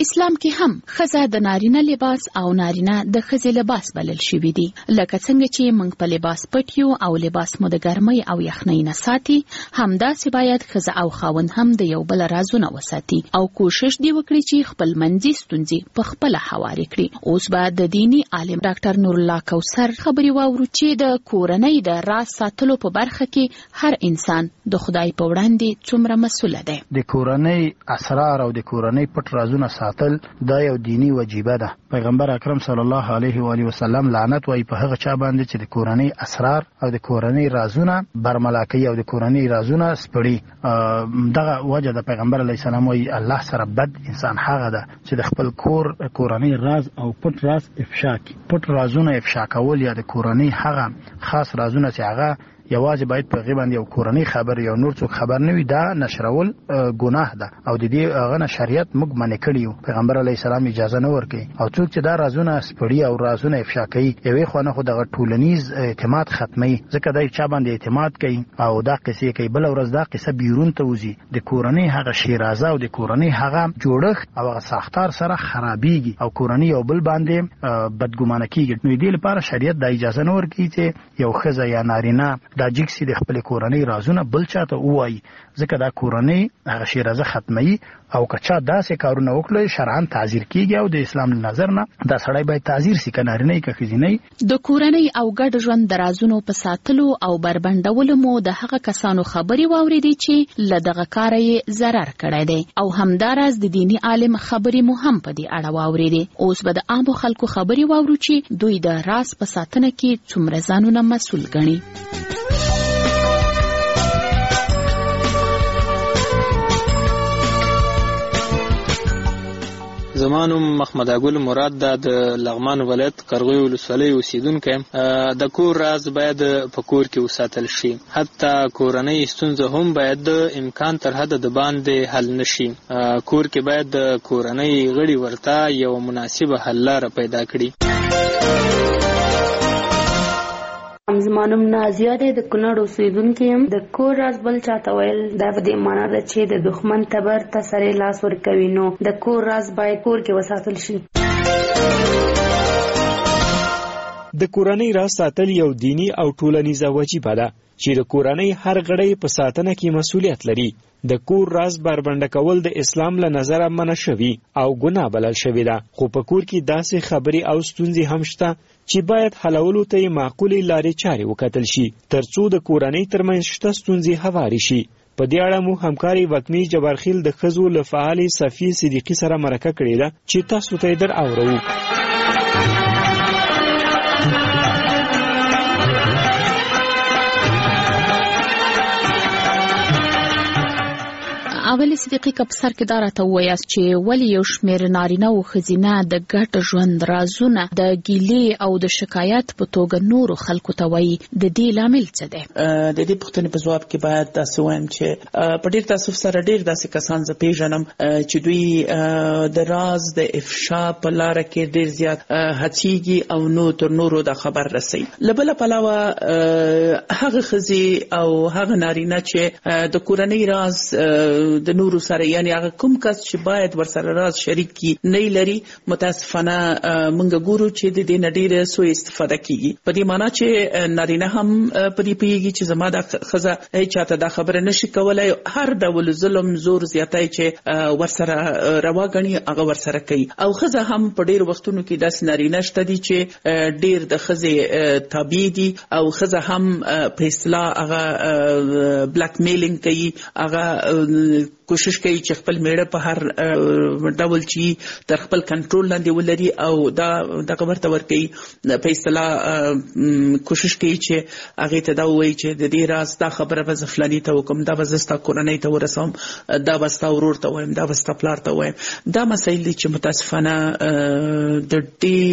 اسلام کې هم ښځه د نارینه لباس او نارینه د ښځې لباس بلل شوي دي. لکه څنګه چې موږ په لباس پټ یو او لباس مو د ګرمۍ او یخنۍ نه ساتي، همداسې باید ښځه او خاوند هم د یو بل رازونه وساتي او کوشش دی وکړي چې خپل منځي ستونزې په خپله هوارې کړي. اوس به د دینی عالم ډاکټر نور الله کوثر خبرې واورو چې د کورنۍ د راز ساتلو په برخه کې هر انسان د خدای په وړاندې څومره مسؤل دی. د کورنۍ اسرار او د کورنۍ پټ رازونه ساتل دا یو دینی وجیبه ده. پیغمبر اکرم صلی الله علیه و آله وسلم لعنت وایي په هغه چا باندې چې د کورنۍ اسرار او د کورنۍ رازونه برملا کوي او د کورنۍ رازونه سپړي. دغه وجه د پیغمبر علیه السلام وایي الله سره بد انسان هغه ده چې د خپل کورنۍ راز او پټ راز افشا کوي. پټ رازونه افشا کول یا د کورنۍ هغه خاص رازونه چې هغه یوازې باید په غیبه باندې یو کورنۍ خبر یا نور څوک خبر نه وي، دا نشرول ګناه ده او د دې هغه نه شریعت موږ منع کړی. پیغمبر علیه السلام اجازه نه ورکوي او څوک چې دا رازونه سپړي او رازونه افشا کوي یوې خوا نه خو دغه ټولنیز اعتماد ختمي، ځکه دا چا باندې اعتماد کوي او دا قصې کوي بل ورځ دا قصه بیرون ته وځي، د کورنۍ هغه شیرازه او د کورنۍ هغه جوړښت او هغه ساختار سره خرابېږي او کورنۍ یو بل باندې بدګمانه کیږي. نو دې لپاره شریعت دا اجازه نه ورکوي چې یو ښځه یا نارینه دا جکسي د خپل کورنۍ رازونه بل چاته وایي، ځکه دا کورنۍ هغه شیرازه ختمي او کچا داسې کارونه وکړي شرعاً تعزیر کیږي او د اسلام نظر نه دا سړی باید تعزیر سي که نارینه که ښځینه. د کورنۍ او ګډ ژوند د رازونو په ساتلو او بربنډولو مو د هغه کسانو خبرې واورېدې چې له دغه کاره یې ضرر کړی دی او همداراز د دیني عالم خبرې مو هم په دې اړه واورېدې. اوس به د عامو خلکو خبرې واورو چې دوی د راز په ساتنه کې څومره ځانونه مسؤل ګڼي. زمانم محمد اګل مراد د لغمان ولایت قرغوی ولسوالۍ اوسیدونکی. د کور راز باید په کور کې وساتل شي، حتی کورنۍ ستونزه هم باید د امکان تر حد د باندې حل نشي. کور کې باید د کورنۍ غړي ورته یو مناسبه حل لاره پیدا کړي. زمانم نازیه دی، د کونړ اوسیدونکی یم. د کور راز بل چاته ویل دا په دې معنا ده چې د دښمن تبر ته سړی لاس ورکوي، نو د کور راز باید کور کې وساتل شي. د کورنۍ راز ساتل یو دینی او ټولنیزه وجیبه ده چې د کورنۍ هر غړی په ساتنه کې مسؤلیت لري. د کور راز بربنډه کول د اسلام له نظره منع شوی او ګناه بلل شوی ده، خو په کور کې داسې خبرې او ستونزې هم شته چې باید حلولو ته یې معقولې لارې چارې وکتل شي ترڅو د کورنۍ ترمنځ شته ستونزې هوارې شي. په دې اړه مو همکاري وکمي جبارخیل د ښځو له فعالې صفیې صدیقي سره مرکه کړې ده چې تاسو ته یې در اورو. اول صدیقي که په سر کې دا راته ووایاست چې ولې یو شمېر نارینه او ښځینه د ګډ ژوند رازونه د ګیلې او د شکایت په توګه نورو خلکو ته وایي، د دې لامل څه دی؟ د دې پوښتنې په ځواب کې باید داسې وایم چې په ډېر تاسف سره ډېر داسې کسان زه پیژنم چې دوی د راز د افشا په لاره کې ډېر زیات هڅېږي او نو تر نورو دا خبر رسوي. له بله پلوه هغه ښځې او هغه نارینه چې د کورنۍ راز د نورو سره یعنی هغه کوم کس چې باید ورسره راز شریک کی نه لري، متاسفانه موږ ګورو چې د دې نه ډېره سوء استفاده کیږي. په دې معنی چې نارینه هم په دې پیږي چې زما د ښځه هیڅ چاته دا خبره نشي کولای، هر ډول ظلم زور زیاتی چې ورسره روا ګڼي هغه ورسره کوي. او ښځه هم په ډېر وختونو کې داسې نارینه شته دي چې ډېر د ښځې تابع دي او ښځه هم په اصطلاح هغه بلیک میلینګ کوي، هغه کوشش کوي چې خپل میړه په هر ډول چې تر خپل کنټرول لاندې ولري او دا دغه ورته ورکوي. په اصطلاح کوشش کوي چې هغې ته دا ووایي چې د دې راز دا خبره به زه فلاني ته وکړم، دا به زه ستا کورنۍ ته ورسوم، دا به ستا ورور ته وایم، دا به ستا پلار ته وایم. دا مسایل دي چې متاسفانه د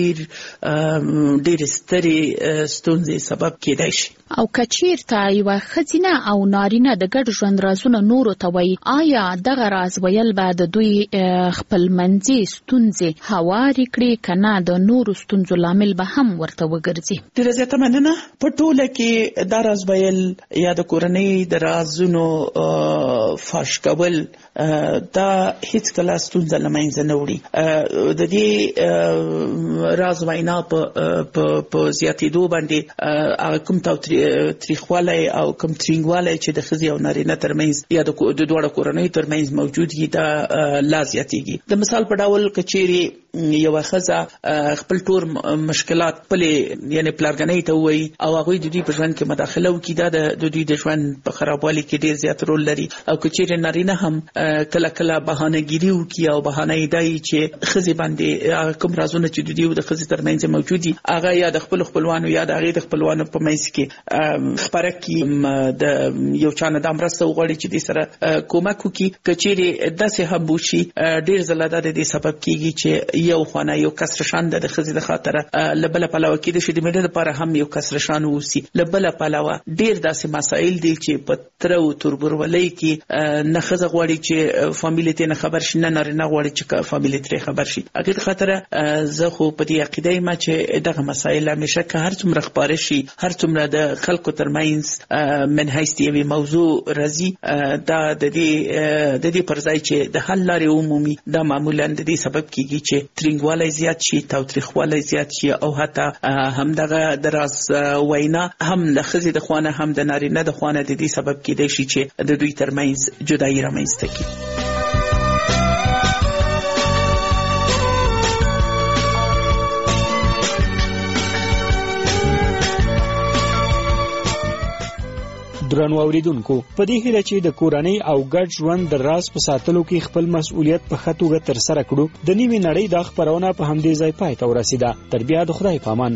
ډېرې سترې ستونزې سبب کېدای شي. او که چیرته یوه ښځینه او نارینه د ګډ ژوند رازونه نورو ته وایي، آیا آیا دغه راز ویل به د دوی خپلمنځي ستونزې هوارې کړي کنه د نورو ستونزو لامل به هم ورته وګرځي؟ ډیره زیاته مننه. په ټوله کې دا راز ویل یا د کورنۍ د رازونو فاش کول دا هیڅ کله ستونزه له منځه نه وړي. د دې راز وینا په زیاتېدو باندې کوم تاوتریخوالی او کوم ترینګوالی چې د ښځې او نارینه ترمنځ یا د دواړو کورنیو ترمنځ موجود وي دا لا زیاتېږي. د مثال په ډول که چیرې یوه ښځه خپل ټول مشکلات خپلې یعنې پلارګنۍ ته ووایي او هغوی د دوی په ژوند کې مداخله وکړي، دا د دوی د ژوند په خرابوالي کې ډېر زیات رول لري. او که چیرې نارینه هم کله کله بهانهګیري وکړي او بهانه یې دا وي چې ښځې باندې کوم رازونه چې د دوی او د ښځې ترمنځ موجود دي هغه یا د خپلو خپلوانو یا د هغې د خپلوانو په منځ کې خپره کړي، د یو چا نه دا مرسته وغواړي چې دې سره کومک وکړي. که چیرې داسې هم وشي ډېر ځله دا د دې سبب کېږي چې یو خانه یو کسرشان د ښځې د خاطره له بله پلوه کېدای شي د مېړه لپاره هم یو کسرشان واوسي. له بله پلوه ډېر داسې مسایل دي چې په تره او تربورولۍ کې نه ښځه غواړي چې فامیلې ترې نه خبر شي، نه نارینه غواړي چې فامیلې ترې خبر شي. هغې د خاطره زه خو په دې عقیده یم چې دغه مسایل همیشه که هر څومره خپاره شي، هر څومره د خلکو ترمنځ من حیث د یوې موضوع راځي، دا د دې پر ځای چې د حل لارې ومومي دا معمولا د دې سبب کېږي چې ترینګوالی زیات شي، تاوتریخوالی زیات شي او حتی همدغه د راز وینا هم د ښځې د خوا نه هم د نارینه د خوا نه د دې سبب کېدای شي چې د دوی ترمنځ جدایي رامنځته کړي. درنو اوریدونکو، په دې هیله چې د کورنۍ او ګډ ژوند د راز په ساتلو کې خپل مسؤلیت په ښه توګه ترسره کړو، د نیمې نړۍ دا خپرونه په همدې ځای پای ته ورسېده. تر بیا د خدای په امان.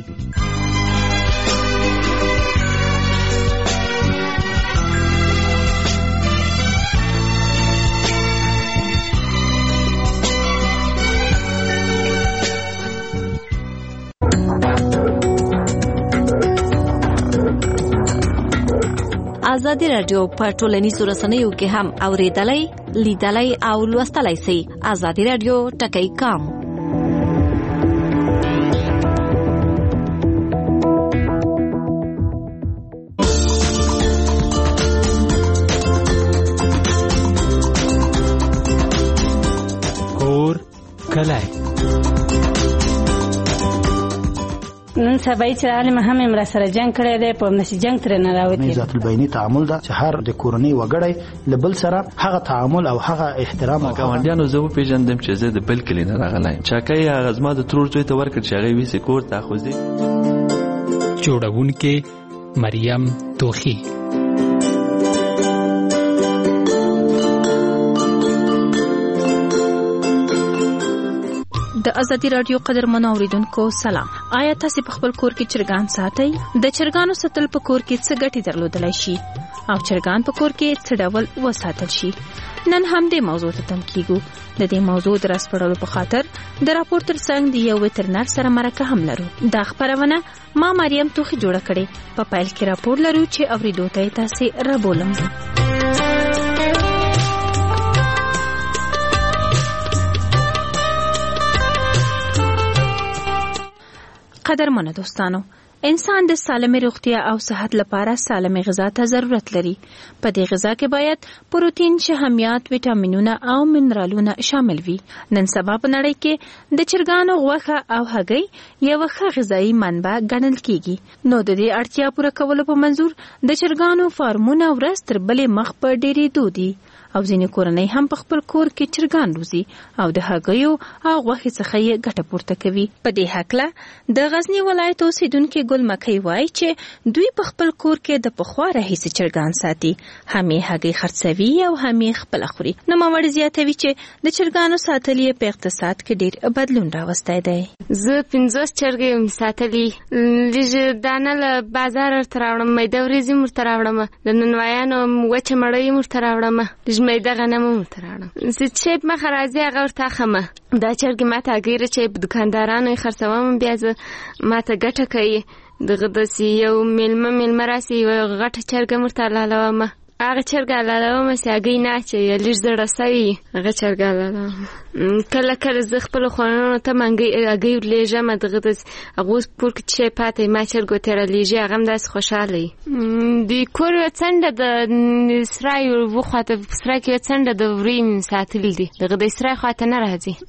ازادي رادیو په ټولنیزو رسنیو کې هم اوریدلای، لیدلای او لوستلای شئ. ازادي رادیو ټکی کام. کور کلای نن سبا چې عالم هم امر سره جنگ کړی دی، په نشي جنگ تر نه راوتی. ذات البینی تعامل دا چې هر د کورنۍ وګړی لبل سره هغه تعامل او هغه احترام او ګاونډیانو زه پیژندم چې زه د بل کلی نه راغلایم. چاکای هغه زما د ترور زوی ته ورکړ چې هغه ویسه کور ته خوځي. جوړونکې مریم توخی. د ازادي رادیو قدرمنو اوریدونکو سلام. آیا تاسو په خپل کور کې چرګان ساتئ؟ د چرګانو ساتل په کور کې څه ګټې درلودلای شي او چرګان په کور کې څه ډول وساتل شي؟ نن هم دې موضوع ته تم کیږو. د دې موضوع د راسپړلو په خاطر د راپور ترڅنګ د یو وترنر سره مرکه هم لرو. دا خبرونه ما مریم توخی جوړه کړې. په پایل کې راپور لرو چې اوریدو ته تاسو را بولم. قدرمنو دوستانو، انسان د سالمه روغتیا او صحت لپاره سالمه غذا ته ضرورت لري. په دې غذا کې باید پروتین، شحمیات، ویټامینونه او منرالونه شامل وي. نن سبا په نړۍ کې د چرګانو غوښه او هګۍ یو ښه غذایی منبع ګڼل کیږي. نو د دې اړتیا پوره کولو په منظور د چرګانو فارمونه ورځ تر بلې مخ په ډېرېدو دي او ځینې کورنۍ هم په خپل کور کې چرګان روزي او د هګیو او غوښې څخه یې ګټه پورته کوي. په دې هکله د غزنی ولایت اوسیدونکي ګل مکۍ وایي چې دوی په خپل کور کې د پخوا راهیسې چرګان ساتي، هم یې هګۍ خرڅوي او هم یې خپله خوري. نوموړې زیاتوي چې د چرګانو ساتل یې په اقتصاد کې ډېر بدلون راوستی دی. زه 50 چرګې یم ساتلي. لږ دانه له بازار ورته راوړم، میده وریځې م ورته راوړم، د ننوایانو وچه مړۍ م ورته راوړم، میده غنم م ورته راوړم. زه چې مخه راځي هغه ورته اخمه. دا چرګې ماته هګۍ چې په دوکاندارانو یې خرڅوم، بیا زه ماته ګټه کوي. دغه داسې یو میلمه راسي یوه غټه چرګه م ورته حلالوم. هغه چرګه لالوم چې هګۍ نه اچوي لږ زړه سوي هغه چرګه لالوم کله کله زه خپلو خوانانو ته هګۍ ورلېږم دغه د هغو پور کې چې پاتې ما چرګو ته رالیږي هغه هم داسې خوشحاله وي د کور یوه څنډه د سرای وخواته په سرای کې یوه څنډه د وریو ساتلي دي دغه د سرای خواته نه راځي